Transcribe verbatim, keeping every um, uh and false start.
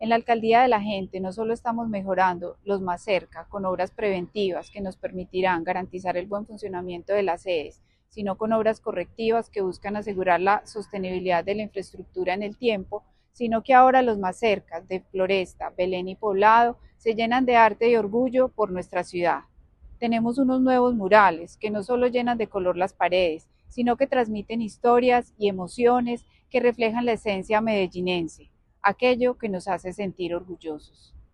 En la Alcaldía de la Gente no solo estamos mejorando los más cerca con obras preventivas que nos permitirán garantizar el buen funcionamiento de las sedes, sino con obras correctivas que buscan asegurar la sostenibilidad de la infraestructura en el tiempo, sino que ahora los más cerca de Floresta, Belén y Poblado se llenan de arte y orgullo por nuestra ciudad. Tenemos unos nuevos murales que no solo llenan de color las paredes, sino que transmiten historias y emociones que reflejan la esencia medellinense, aquello que nos hace sentir orgullosos.